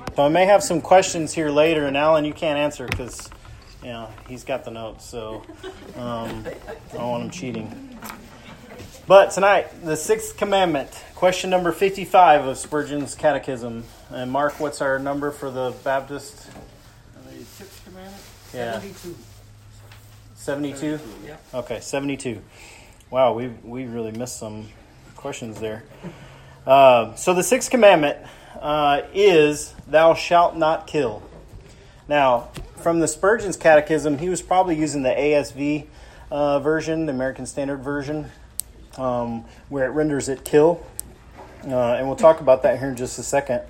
So I may have some questions here later, and Alan, you can't answer because, he's got the notes, so I don't want him cheating. But tonight, the sixth commandment, question number 55 of Spurgeon's Catechism. And Mark, what's our number for the Baptist? The sixth commandment? Yeah. 72. 72? Yeah. Okay, 72. Wow, we really missed some questions there. So the sixth commandment is, thou shalt not kill. Now, from the Spurgeon's Catechism, he was probably using the ASV version, the American Standard Version, where it renders it kill. And we'll talk about that here in just a second.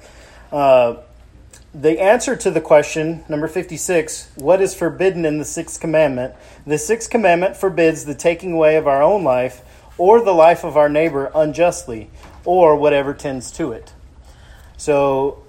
The answer to the question, number 56, what is forbidden in the sixth commandment? The sixth commandment forbids the taking away of our own life or the life of our neighbor unjustly, or whatever tends to it. So,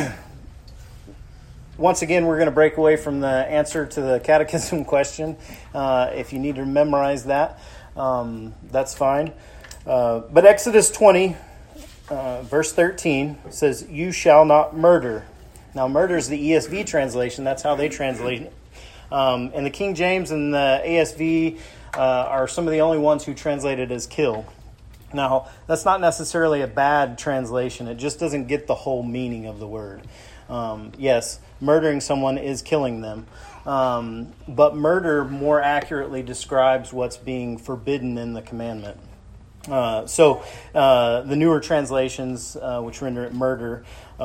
once again, we're going to break away from the answer to the catechism question. If you need to memorize that, that's fine. But Exodus 20, verse 13 says, you shall not murder. Now, murder is the ESV translation. That's how they translate it. And the King James and the ASV are some of the only ones who translate it as kill. Now, that's not necessarily a bad translation. It just doesn't get the whole meaning of the word. Yes, murdering someone is killing them. But murder more accurately describes what's being forbidden in the commandment. So the newer translations, which render it murder,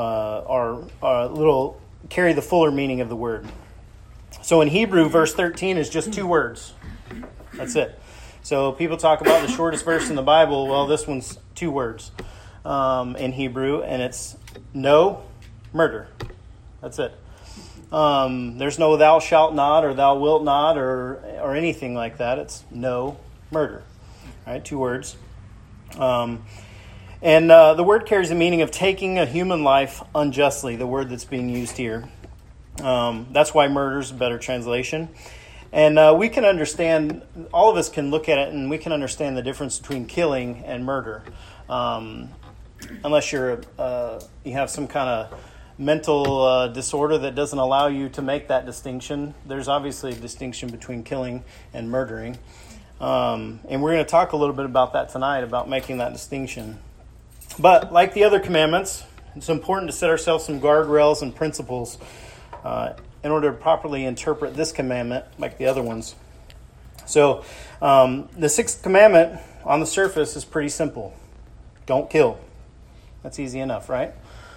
carry the fuller meaning of the word. So in Hebrew, verse 13 is just two words. That's it. So people talk about the shortest verse in the Bible. Well, this one's two words in Hebrew, and it's no murder. That's it. There's no thou shalt not or thou wilt not or anything like that. It's no murder. All right, two words. And the word carries the meaning of taking a human life unjustly, the word that's being used here. That's why murder is a better translation. And we can understand, all of us can look at it and we can understand the difference between killing and murder. Unless you have some kind of mental disorder that doesn't allow you to make that distinction. There's obviously a distinction between killing and murdering. And we're going to talk a little bit about that tonight, about making that distinction. But like the other commandments, it's important to set ourselves some guardrails and principles in order to properly interpret this commandment like the other ones. So the sixth commandment on the surface is pretty simple. Don't kill. That's easy enough, right?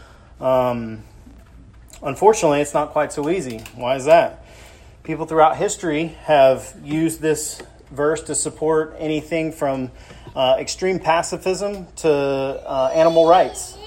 Unfortunately, it's not quite so easy. Why is that? People throughout history have used this verse to support anything from extreme pacifism to animal rights.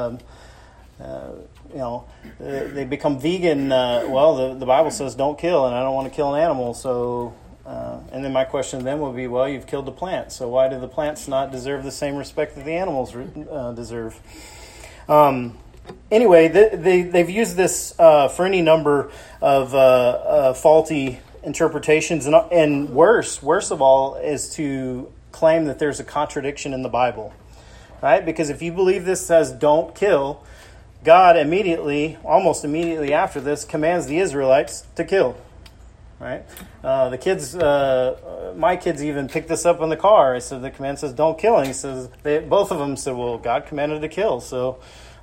They become vegan. The Bible says don't kill, and I don't want to kill an animal. So, and then my question then will be, well, you've killed the plant. So why do the plants not deserve the same respect that the animals deserve? Anyway, they've used this for any number of faulty interpretations, and worst of all is to claim that there's a contradiction in the Bible, right? Because if you believe this says don't kill, God almost immediately after this, commands the Israelites to kill, right? The kids, my kids even picked this up in the car. I said the command says don't kill, and he says both of them said, well, God commanded to kill, so.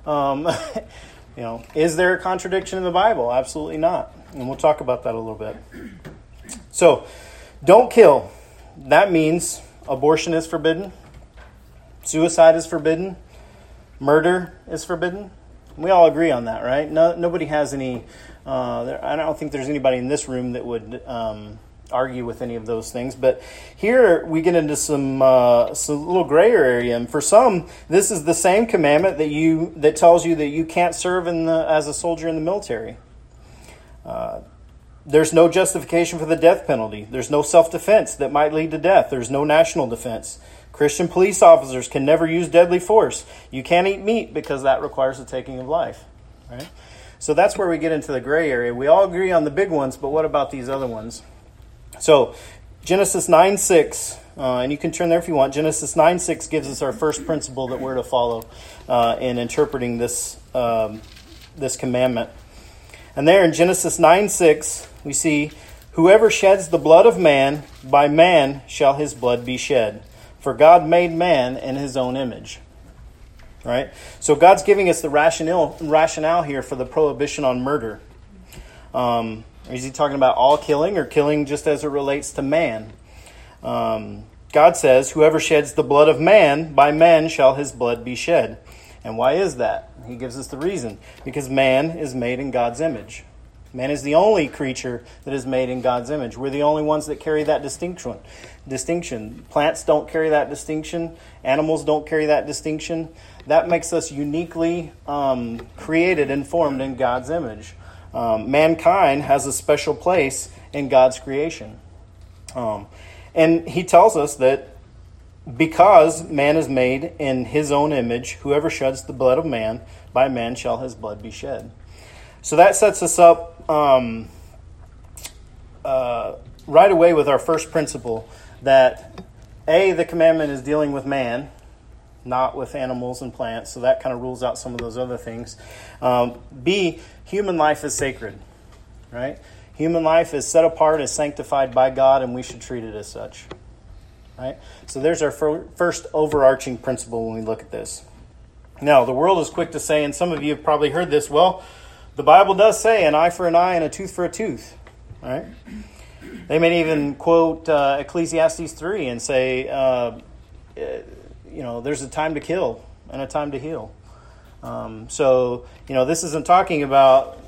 Is there a contradiction in the Bible? Absolutely not. And we'll talk about that a little bit. So, don't kill. That means abortion is forbidden. Suicide is forbidden. Murder is forbidden. We all agree on that, right? Nobody has any... I don't think there's anybody in this room that would argue with any of those things. But here we get into some little grayer area. And for some, this is the same commandment that tells you that you can't serve as a soldier in the military. There's no justification for the death penalty. There's no self-defense that might lead to death. There's no national defense. Christian police officers can never use deadly force. You can't eat meat because that requires the taking of life. Right? So that's where we get into the gray area. We all agree on the big ones, but what about these other ones? So Genesis 9:6, and you can turn there if you want. Genesis 9:6 gives us our first principle that we're to follow in interpreting this this commandment. And there in Genesis 9:6, we see, "Whoever sheds the blood of man, by man shall his blood be shed. For God made man in his own image." Right? So God's giving us the rationale here for the prohibition on murder. Is he talking about all killing or killing just as it relates to man? God says, "Whoever sheds the blood of man, by man shall his blood be shed." And why is that? He gives us the reason. Because man is made in God's image. Man is the only creature that is made in God's image. We're the only ones that carry that distinction. Plants don't carry that distinction. Animals don't carry that distinction. That makes us uniquely created and formed in God's image. Mankind has a special place in God's creation. And he tells us that because man is made in his own image, whoever sheds the blood of man, by man shall his blood be shed. So that sets us up right away with our first principle, that A, the commandment is dealing with man, not with animals and plants, so that kind of rules out some of those other things. B, human life is sacred, right? Human life is set apart, is sanctified by God, and we should treat it as such, right? So there's our first overarching principle when we look at this. Now, the world is quick to say, and some of you have probably heard this, well, the Bible does say an eye for an eye and a tooth for a tooth, right? They may even quote Ecclesiastes 3 and say, there's a time to kill and a time to heal. This isn't talking about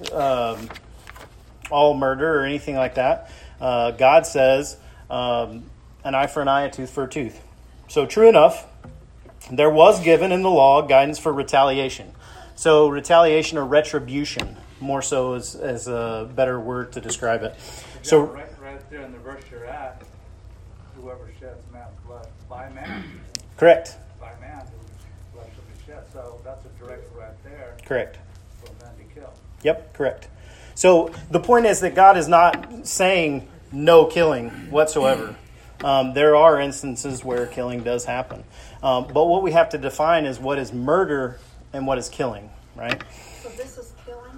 all murder or anything like that. God says an eye for an eye, a tooth for a tooth. So true enough, there was given in the law guidance for retaliation. So retaliation or retribution, more so as a better word to describe it. So right there in the verse you're at, whoever sheds man's blood by man. Correct. By man, whose blood shall be shed. So that's a direct right there. Correct. For men to kill. Yep, correct. So the point is that God is not saying no killing whatsoever. There are instances where killing does happen. But what we have to define is what is murder and what is killing, right? So this is killing?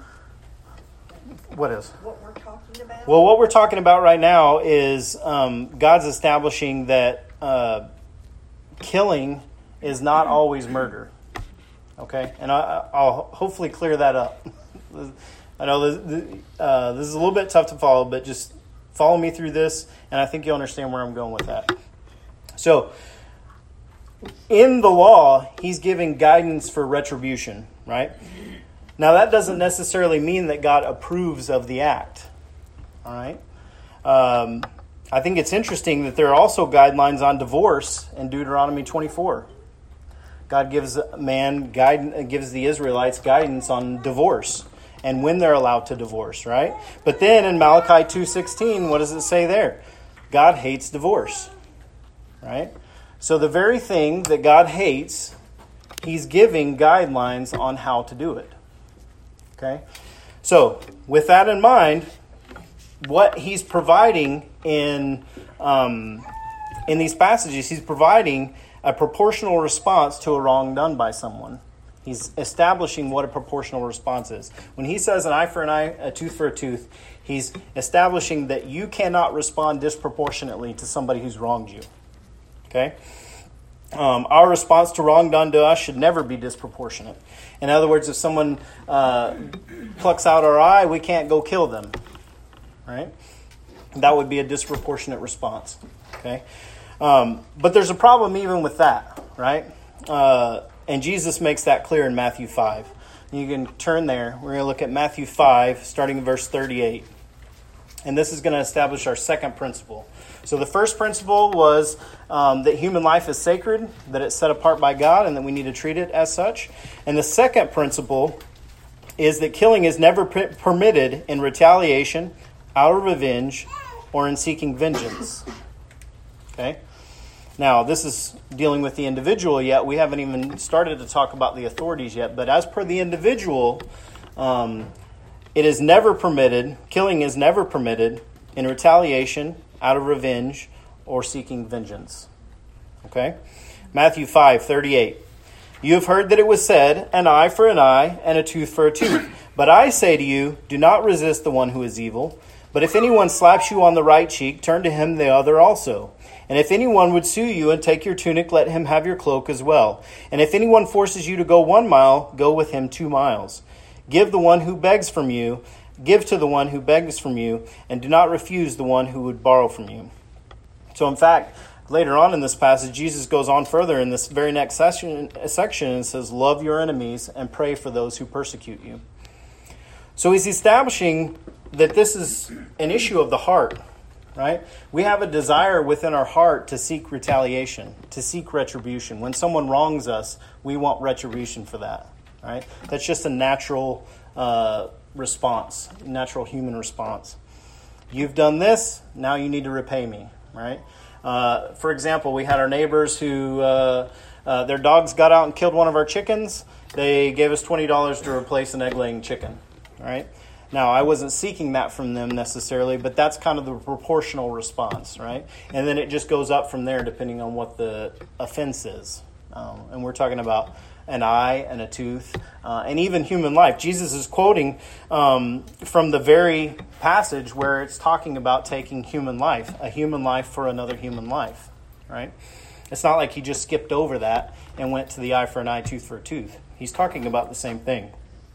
What is? What we're talking about? Well, what we're talking about right now is God's establishing that killing is not always murder. Okay? And I'll hopefully clear that up. I know this is a little bit tough to follow, but just follow me through this, and I think you'll understand where I'm going with that. So, in the law, he's giving guidance for retribution, right? Now, that doesn't necessarily mean that God approves of the act, all right? I think it's interesting that there are also guidelines on divorce in Deuteronomy 24. God gives gives the Israelites guidance on divorce and when they're allowed to divorce, right? But then in Malachi 2:16, what does it say there? God hates divorce, right? So the very thing that God hates, he's giving guidelines on how to do it. Okay? So, with that in mind, what he's providing in these passages, he's providing a proportional response to a wrong done by someone. He's establishing what a proportional response is. When he says an eye for an eye, a tooth for a tooth, he's establishing that you cannot respond disproportionately to somebody who's wronged you. Okay? Our response to wrong done to us should never be disproportionate. In other words, if someone plucks out our eye, we can't go kill them. Right? That would be a disproportionate response. Okay? But there's a problem even with that, right? And Jesus makes that clear in Matthew 5. You can turn there. We're going to look at Matthew 5, starting in verse 38. And this is going to establish our second principle. So the first principle was that human life is sacred, that it's set apart by God, and that we need to treat it as such. And the second principle is that killing is never permitted in retaliation, out of revenge, or in seeking vengeance. Okay? Now, this is dealing with the individual yet. We haven't even started to talk about the authorities yet. But as per the individual, it is never permitted, killing is never permitted in retaliation, out of revenge, or seeking vengeance. Okay? Matthew 5:38. You have heard that it was said, an eye for an eye and a tooth for a tooth. But I say to you, do not resist the one who is evil. But if anyone slaps you on the right cheek, turn to him the other also. And if anyone would sue you and take your tunic, let him have your cloak as well. And if anyone forces you to go 1 mile, go with him 2 miles. Give to the one who begs from you, and do not refuse the one who would borrow from you. So in fact, later on in this passage, Jesus goes on further in this very next section and says, love your enemies and pray for those who persecute you. So he's establishing that this is an issue of the heart, right? We have a desire within our heart to seek retaliation, to seek retribution. When someone wrongs us, we want retribution for that, right? That's just a natural response, natural human response. You've done this, now you need to repay me, right? For example, we had our neighbors who, their dogs got out and killed one of our chickens. They gave us $20 to replace an egg-laying chicken, right? Now, I wasn't seeking that from them necessarily, but that's kind of the proportional response, right? And then it just goes up from there depending on what the offense is. And we're talking about an eye and a tooth, and even human life. Jesus is quoting from the very passage where it's talking about taking human life, a human life for another human life, right? It's not like he just skipped over that and went to the eye for an eye, tooth for a tooth. He's talking about the same thing.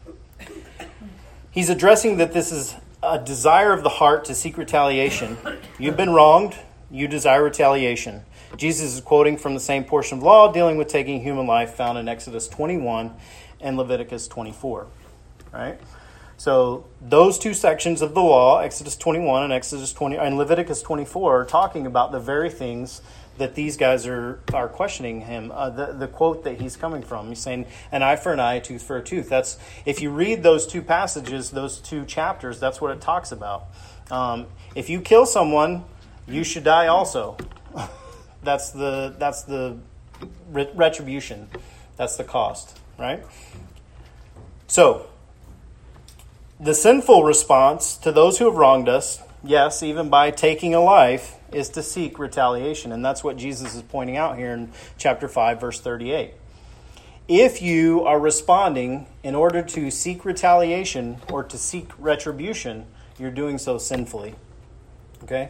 He's addressing that this is a desire of the heart to seek retaliation. You've been wronged. You desire retaliation. Jesus is quoting from the same portion of law dealing with taking human life found in Exodus 21 and Leviticus 24. Right? So those two sections of the law, Exodus 21 and Leviticus 24, are talking about the very things that these guys are questioning him. The quote that he's coming from, he's saying, an eye for an eye, a tooth for a tooth. That's, if you read those two passages, those two chapters, that's what it talks about. If you kill someone, you should die also. That's the retribution. That's the cost, right? So, the sinful response to those who have wronged us, yes, even by taking a life, is to seek retaliation. And that's what Jesus is pointing out here in chapter 5, verse 38. If you are responding in order to seek retaliation or to seek retribution, you're doing so sinfully. Okay?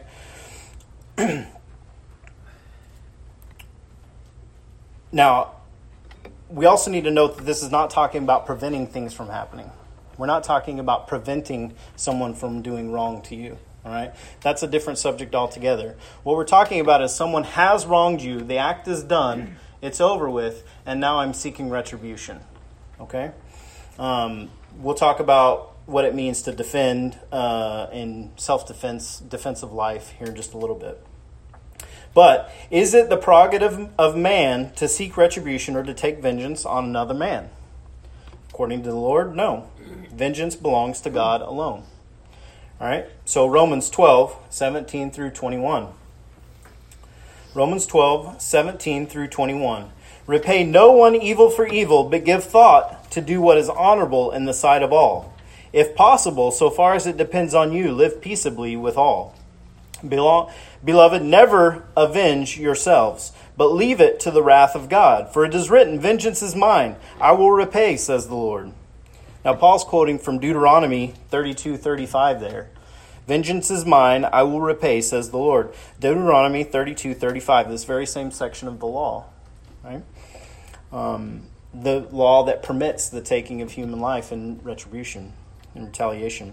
Now, we also need to note that this is not talking about preventing things from happening. We're not talking about preventing someone from doing wrong to you. All right? That's a different subject altogether. What we're talking about is someone has wronged you, the act is done, it's over with, and now I'm seeking retribution. Okay? We'll talk about what it means to defend in self-defense, defensive life here in just a little bit. But is it the prerogative of man to seek retribution or to take vengeance on another man? According to the Lord, no. Vengeance belongs to God alone. All right, so Romans 12, 17 through 21. Romans 12, 17 through 21. Repay no one evil for evil, but give thought to do what is honorable in the sight of all. If possible, so far as it depends on you, live peaceably with all. Beloved, never avenge yourselves, but leave it to the wrath of God. For it is written, vengeance is mine, I will repay, says the Lord. Now, Paul's quoting from Deuteronomy 32:35 there. Vengeance is mine, I will repay, says the Lord. Deuteronomy 32:35, this very same section of the law. Right? The law that permits the taking of human life and retribution and retaliation.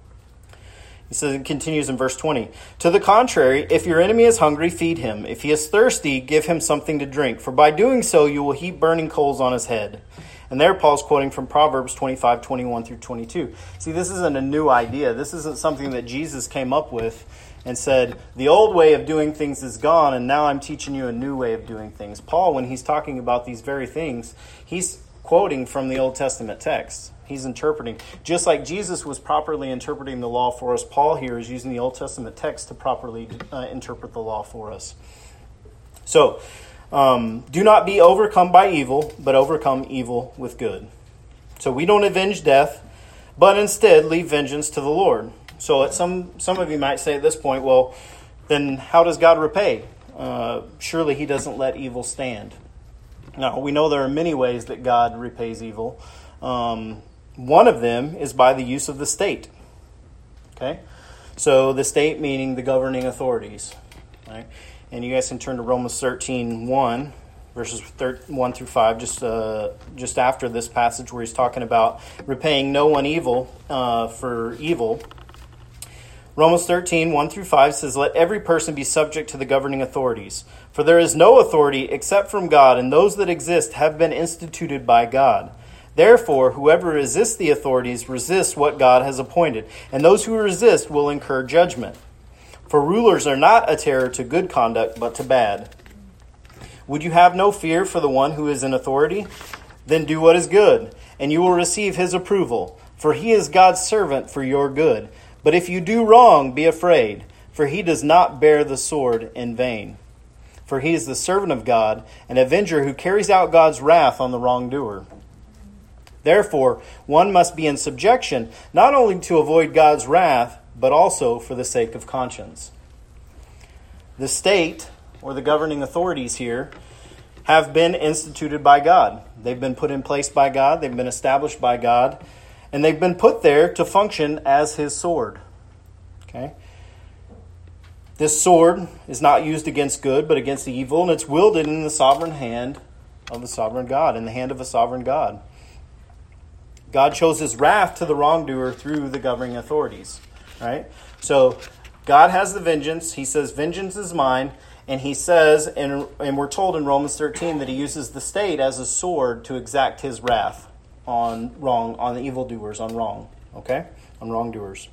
He says, it continues in verse 20. To the contrary, if your enemy is hungry, feed him. If he is thirsty, give him something to drink. For by doing so, you will heap burning coals on his head. And there Paul's quoting from Proverbs 25, 21 through 22. See, this isn't a new idea. This isn't something that Jesus came up with and said, the old way of doing things is gone, and now I'm teaching you a new way of doing things. Paul, when he's talking about these very things, he's quoting from the Old Testament text. He's interpreting. Just like Jesus was properly interpreting the law for us, Paul here is using the Old Testament text to properly interpret the law for us. So, do not be overcome by evil, but overcome evil with good. So we don't avenge death, but instead leave vengeance to the Lord. So some of you might say at this point, well, then how does God repay? Surely he doesn't let evil stand. Now, we know there are many ways that God repays evil. One of them is by the use of the state. Okay? So the state meaning the governing authorities. Right? And you guys can turn to Romans 13:1, verses 1 through 5, just after this passage where he's talking about repaying no one evil for evil. Romans 13:1 through 5 says, "Let every person be subject to the governing authorities. For there is no authority except from God, and those that exist have been instituted by God. Therefore, whoever resists the authorities resists what God has appointed, and those who resist will incur judgment. For rulers are not a terror to good conduct, but to bad. Would you have no fear for the one who is in authority? Then do what is good, and you will receive his approval, for he is God's servant for your good. But if you do wrong, be afraid, for he does not bear the sword in vain. For he is the servant of God, an avenger who carries out God's wrath on the wrongdoer. Therefore, one must be in subjection, not only to avoid God's wrath, but also for the sake of conscience." The state, or the governing authorities here, have been instituted by God. They've been put in place by God, they've been established by God, and they've been put there to function as his sword. Okay? This sword is not used against good, but against evil, and it's wielded in the sovereign hand of the sovereign God, in the hand of a sovereign God. God shows his wrath to the wrongdoer through the governing authorities. Right? So God has the vengeance. He says, "Vengeance is mine." And he says, and we're told in Romans 13 that he uses the state as a sword to exact his wrath on the evildoers, on wrong. Okay? On wrongdoers.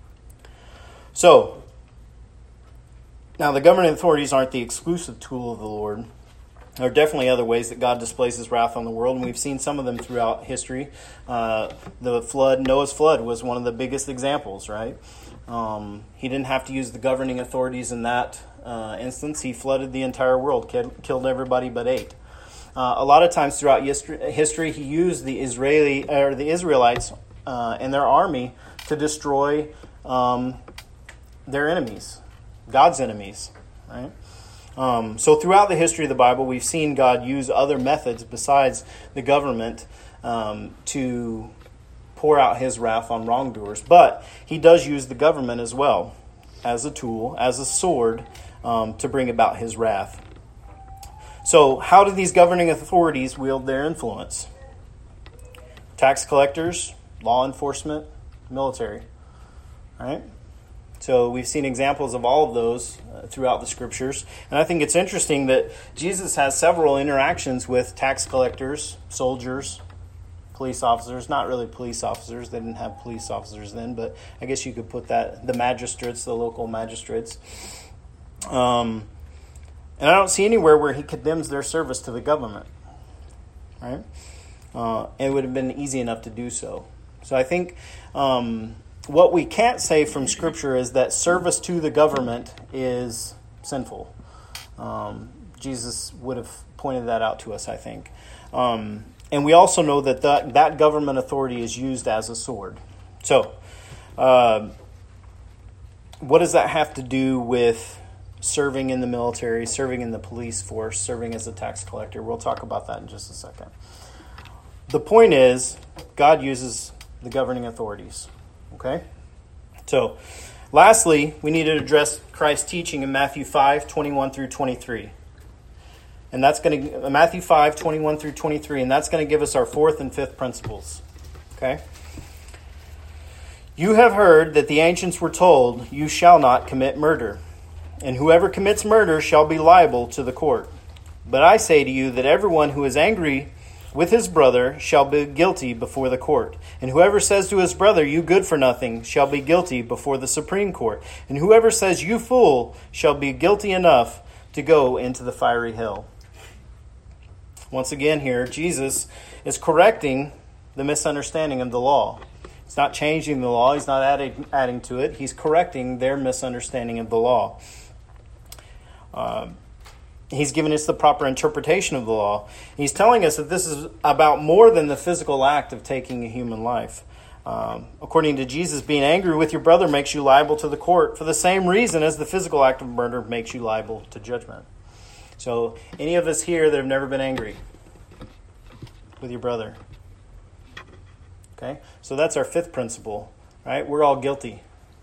So, now the governing authorities aren't the exclusive tool of the Lord. There are definitely other ways that God displays his wrath on the world, and we've seen some of them throughout history. The flood, Noah's flood, was one of the biggest examples, right? He didn't have to use the governing authorities in that instance. He flooded the entire world, killed everybody but 8. A lot of times throughout history, he used the Israelites and their army to destroy their enemies, God's enemies, right? So throughout the history of the Bible, we've seen God use other methods besides the government to pour out his wrath on wrongdoers. But he does use the government as well as a tool, as a sword, to bring about his wrath. So how do these governing authorities wield their influence? Tax collectors, law enforcement, military. Right? So we've seen examples of all of those throughout the scriptures. And I think it's interesting that Jesus has several interactions with tax collectors, soldiers, police officers. Not really police officers. They didn't have police officers then, but I guess you could put that, the magistrates, the local magistrates. And I don't see anywhere where he condemns their service to the government. Right? It would have been easy enough to do so. So I think what we can't say from Scripture is that service to the government is sinful. Jesus would have pointed that out to us, I think. And we also know that that government authority is used as a sword. So, what does that have to do with serving in the military, serving in the police force, serving as a tax collector? We'll talk about that in just a second. The point is, God uses the governing authorities. Okay? So, lastly, we need to address Christ's teaching in Matthew 5, 21 through 23. And that's going to, Matthew 5, 21 through 23, and that's going to give us our fourth and fifth principles. Okay? "You have heard that the ancients were told, 'You shall not commit murder,' and whoever commits murder shall be liable to the court. But I say to you that everyone who is angry with his brother shall be guilty before the court. And whoever says to his brother, 'You good for nothing,' shall be guilty before the Supreme Court. And whoever says, 'You fool,' shall be guilty enough to go into the fiery hell." Once again here, Jesus is correcting the misunderstanding of the law. He's not changing the law. He's not adding to it. He's correcting their misunderstanding of the law. He's given us the proper interpretation of the law. He's telling us that this is about more than the physical act of taking a human life. According to Jesus, being angry with your brother makes you liable to the court for the same reason as the physical act of murder makes you liable to judgment. So, any of us here that have never been angry with your brother? Okay, so that's our fifth principle, right? We're all guilty.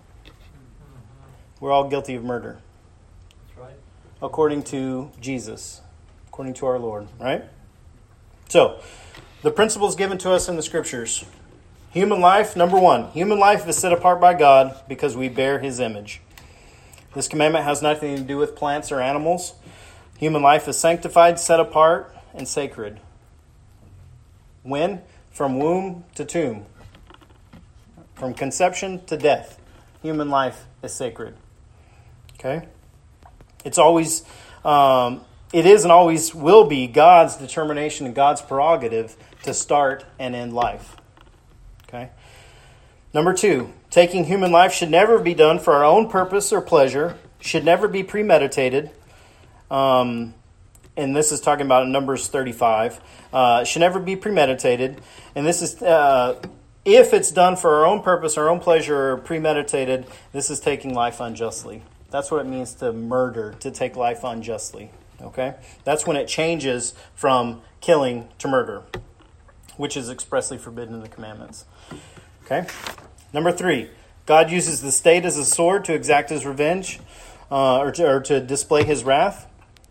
We're all guilty of murder. That's right. According to Jesus, according to our Lord, right? So, the principles given to us in the Scriptures. Human life, number one. Human life is set apart by God because we bear His image. This commandment has nothing to do with plants or animals. Human life is sanctified, set apart, and sacred. When? From womb to tomb. From conception to death. Human life is sacred. Okay? It's always, it is and always will be God's determination and God's prerogative to start and end life. Okay? Number two, taking human life should never be done for our own purpose or pleasure, should never be premeditated. And this is talking about in Numbers 35. Should never be premeditated. And this is, if it's done for our own purpose, our own pleasure, or premeditated, this is taking life unjustly. That's what it means to murder, to take life unjustly. Okay? That's when it changes from killing to murder, which is expressly forbidden in the commandments. Okay? Number three, God uses the state as a sword to exact His revenge, or to display His wrath.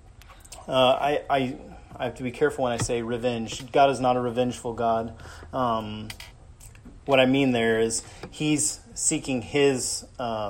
I have to be careful when I say revenge. God is not a revengeful God. What I mean there is He's seeking His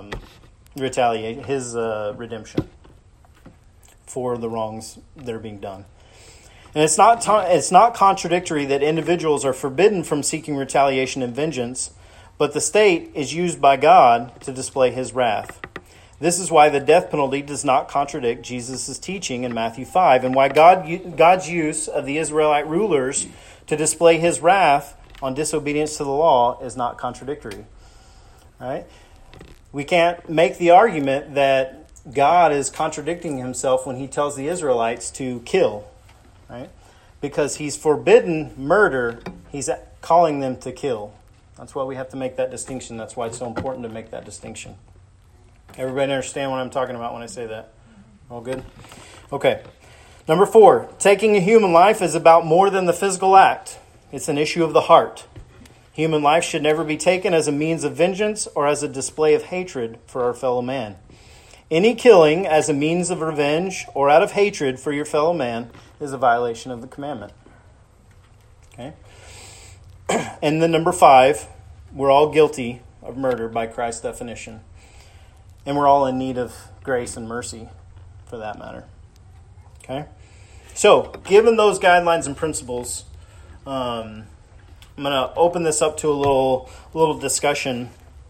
redemption for the wrongs that are being done. And it's not contradictory that individuals are forbidden from seeking retaliation and vengeance, but the state is used by God to display His wrath. This is why the death penalty does not contradict Jesus' teaching in Matthew 5, and why God's use of the Israelite rulers to display His wrath on disobedience to the law is not contradictory. All right? We can't make the argument that God is contradicting Himself when He tells the Israelites to kill. Right? Because He's forbidden murder, He's calling them to kill. That's why we have to make that distinction. That's why it's so important to make that distinction. Everybody understand what I'm talking about when I say that? All good? Okay. Number four, taking a human life is about more than the physical act. It's an issue of the heart. Human life should never be taken as a means of vengeance or as a display of hatred for our fellow man. Any killing as a means of revenge or out of hatred for your fellow man is a violation of the commandment. Okay? And then number five, we're all guilty of murder by Christ's definition. And we're all in need of grace and mercy for that matter. Okay? So, given those guidelines and principles, I'm going to open this up to a little discussion.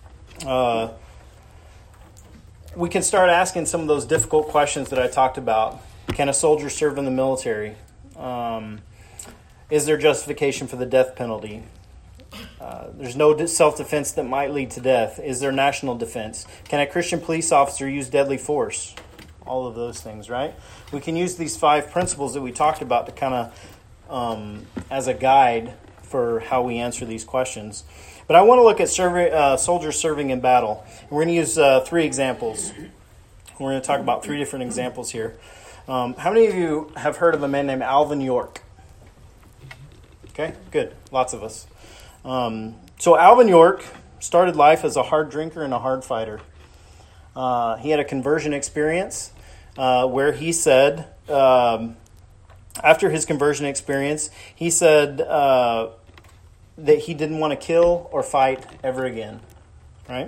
We can start asking some of those difficult questions that I talked about. Can a soldier serve in the military? Is there justification for the death penalty? There's no self-defense that might lead to death. Is there national defense? Can a Christian police officer use deadly force? All of those things, right? We can use these 5 principles that we talked about to kind of as a guide for how we answer these questions. But I want to look at soldiers serving in battle. And we're going to use 3 examples. We're going to talk about 3 different examples here. How many of you have heard of a man named Alvin York? Okay, good. Lots of us. So Alvin York started life as a hard drinker and a hard fighter. He had a conversion experience where he said, after his conversion experience, he said that he didn't want to kill or fight ever again. Right?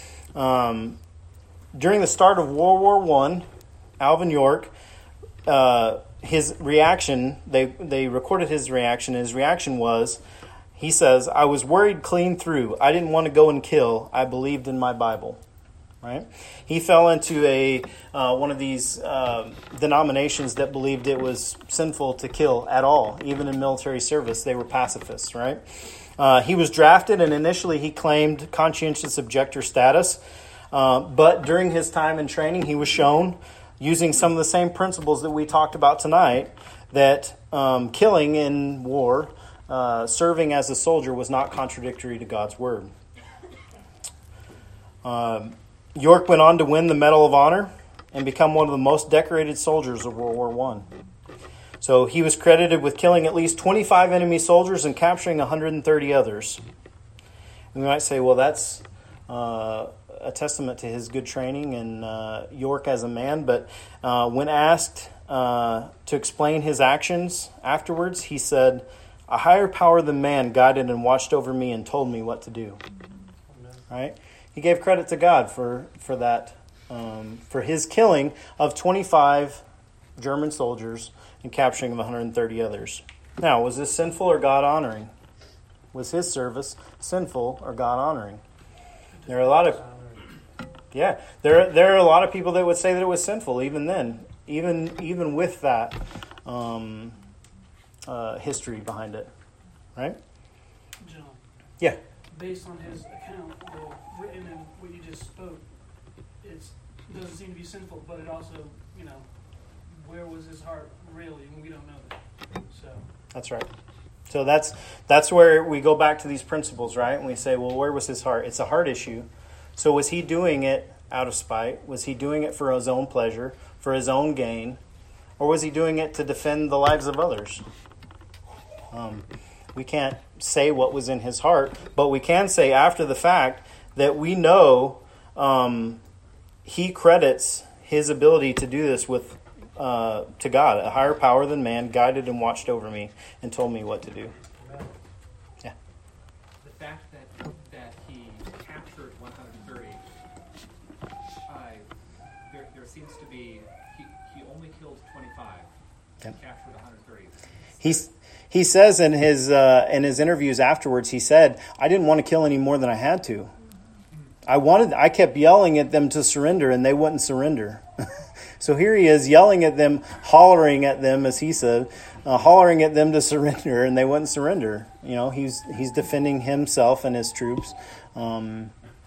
During the start of World War I, Alvin York, his reaction, they recorded his reaction, and his reaction was, he says, I was worried clean through. I didn't want to go and kill. I believed in my Bible. Right? He fell into one of these denominations that believed it was sinful to kill at all. Even in military service, they were pacifists. Right? He was drafted, and initially he claimed conscientious objector status. But during his time in training, he was shown, using some of the same principles that we talked about tonight, that killing in war, serving as a soldier, was not contradictory to God's word. York went on to win the Medal of Honor and become one of the most decorated soldiers of World War I. So he was credited with killing at least 25 enemy soldiers and capturing 130 others. We might say, well, that's a testament to his good training and York as a man. But when asked to explain his actions afterwards, he said, "A higher power than man guided and watched over me and told me what to do." Right? He gave credit to God for that, for his killing of 25 German soldiers and capturing of 130 others. Now, was this sinful or God-honoring? Was his service sinful or God-honoring? There are a lot of there are a lot of people that would say that it was sinful even then, even with that history behind it, right? John. Yeah. Based on his account, written in what you just spoke, it doesn't seem to be sinful, but it also, where was his heart really? And we don't know that. So That's right. So that's where we go back to these principles, right? And we say, well, where was his heart? It's a heart issue. So was he doing it out of spite? Was he doing it for his own pleasure, for his own gain? Or was he doing it to defend the lives of others? We can't say what was in his heart, but we can say after the fact that we know he credits his ability to do this with to God. A higher power than man guided and watched over me and told me what to do. Yeah. The fact that he captured 130, there seems to be he only killed 25. Yep. He captured 130. He says in his interviews afterwards, he said, "I didn't want to kill any more than I had to. I kept yelling at them to surrender, and they wouldn't surrender." So here he is yelling at them, hollering at them, as he said, hollering at them to surrender, and they wouldn't surrender. He's defending himself and his troops. He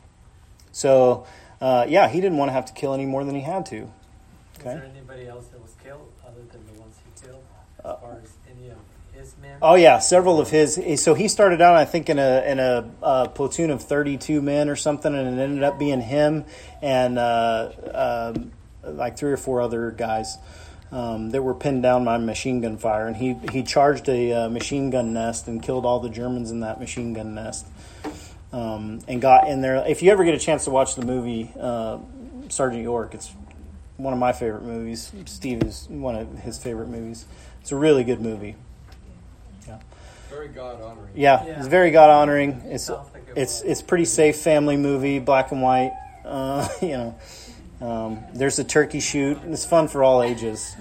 didn't want to have to kill any more than he had to. Okay. Was there anybody else that was killed other than the ones he killed, as far as any of his men? Oh yeah, several of his. So he started out, I think, in a platoon of 32 men or something, and it ended up being him and like 3 or 4 other guys that were pinned down by machine gun fire. And he charged a machine gun nest and killed all the Germans in that machine gun nest. And got in there. If you ever get a chance to watch the movie Sergeant York, it's one of my favorite movies. Steve is one of his favorite movies. It's a really good movie. Yeah. Very God honoring. Yeah, it's very God honoring. It's It's pretty safe family movie, black and white. There's a turkey shoot. It's fun for all ages.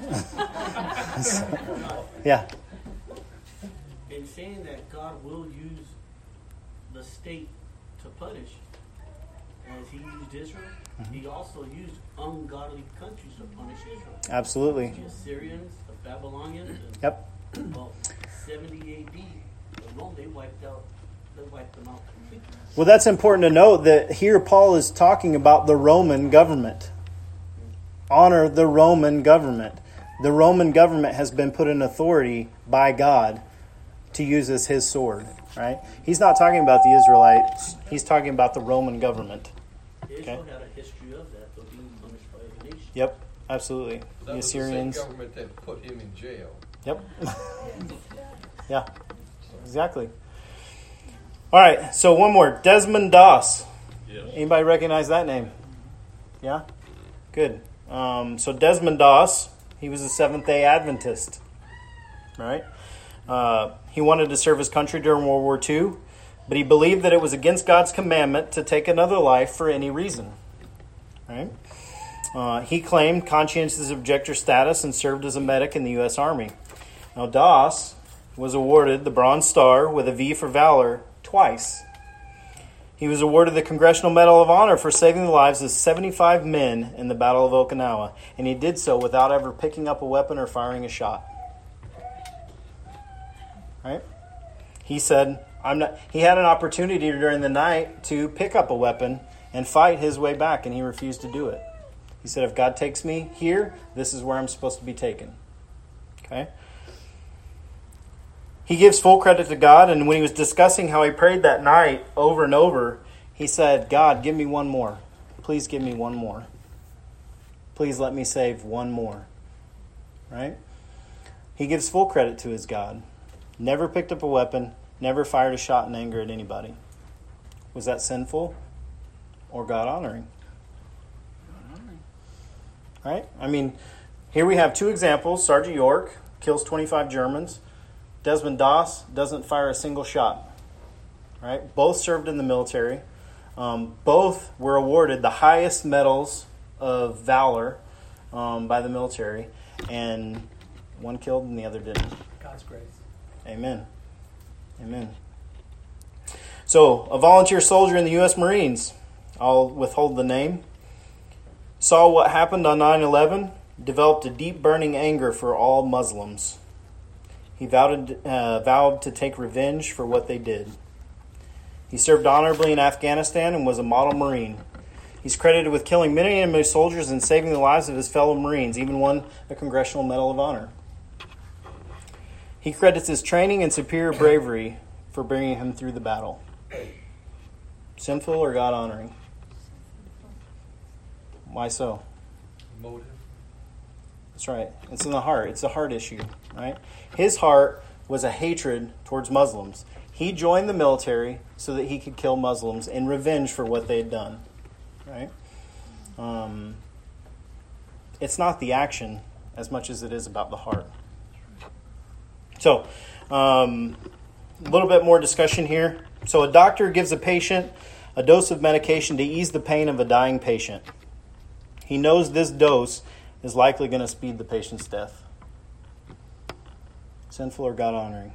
Yeah. In saying that God will use the state to punish, as he used Israel, he also used ungodly countries to punish Israel. Absolutely. The Assyrians, the Babylonians, and, Yep. 70 AD, the Rome, they wiped them out completely. Well, that's important to note that here Paul is talking about the Roman government. Honor the Roman government. The Roman government has been put in authority by God to use as his sword, right? He's not talking about the Israelites. He's talking about the Roman government. Israel had a history of that, of being punished by the nation. Yep, absolutely. That The was Assyrians. the same government that put him in jail. Yep. Yeah, exactly. All right, so one more. Desmond Doss. Yes. Anybody recognize that name? Yeah? Good. So Desmond Doss, he was a Seventh-day Adventist. Right? He wanted to serve his country during World War II, but he believed that it was against God's commandment to take another life for any reason. Right? He claimed conscientious objector status and served as a medic in the U.S. Army. Now, Doss was awarded the Bronze Star with a V for Valor twice. He was awarded the Congressional Medal of Honor for saving the lives of 75 men in the Battle of Okinawa, and he did so without ever picking up a weapon or firing a shot. Right? He said, he had an opportunity during the night to pick up a weapon and fight his way back, and he refused to do it. He said, if God takes me here, this is where I'm supposed to be taken. Okay? He gives full credit to God, and when he was discussing how he prayed that night over and over, he said, God, give me one more. Please give me one more. Please let me save one more. Right? He gives full credit to his God. Never picked up a weapon, never fired a shot in anger at anybody. Was that sinful or God honoring? Right? I mean, here we have two examples. Sergeant York kills 25 Germans. Desmond Doss doesn't fire a single shot. Right? Both served in the military. Both were awarded the highest medals of valor by the military. And one killed and the other didn't. God's grace. Amen. Amen. So, a volunteer soldier in the U.S. Marines, I'll withhold the name, saw what happened on 9/11, developed a deep burning anger for all Muslims. He vowed to take revenge for what they did. He served honorably in Afghanistan and was a model Marine. He's credited with killing many enemy soldiers and saving the lives of his fellow Marines, even won a Congressional Medal of Honor. He credits his training and superior bravery for bringing him through the battle. Sinful or God honoring? Why so? Motive. That's right. It's in the heart. It's a heart issue, right? His heart was a hatred towards Muslims. He joined the military so that he could kill Muslims in revenge for what they had done, right? It's not the action as much as it is about the heart. So, a little bit more discussion here. So, a doctor gives a patient a dose of medication to ease the pain of a dying patient. He knows this dose is likely going to speed the patient's death. Sinful or God honoring?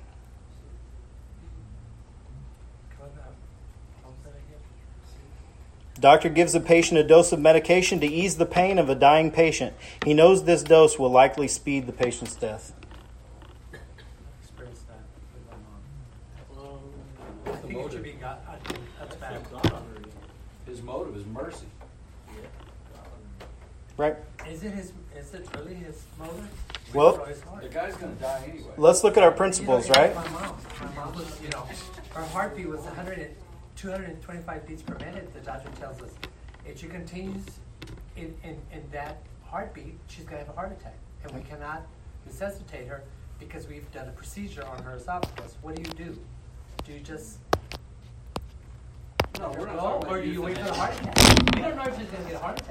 Doctor gives a patient a dose of medication to ease the pain of a dying patient. He knows this dose will likely speed the patient's death. Experienced that with my mom. I The think it motive. should be God. I think that's bad. God honoring. His motive is mercy. Yeah, God honoring. Right? Is it really his motive? Well, Destroy his heart. The guy's going to die anyway. Let's look at our principles, You know, right? My mom was, her heartbeat was 225 beats per minute. The doctor tells us if she continues in that heartbeat, she's going to have a heart attack, and we cannot resuscitate her because we've done a procedure on her esophagus. What do? Do you just No, we're not go, talking about or do you wait for the euthanasia. heart attack? We don't know if she's going to get a heart attack.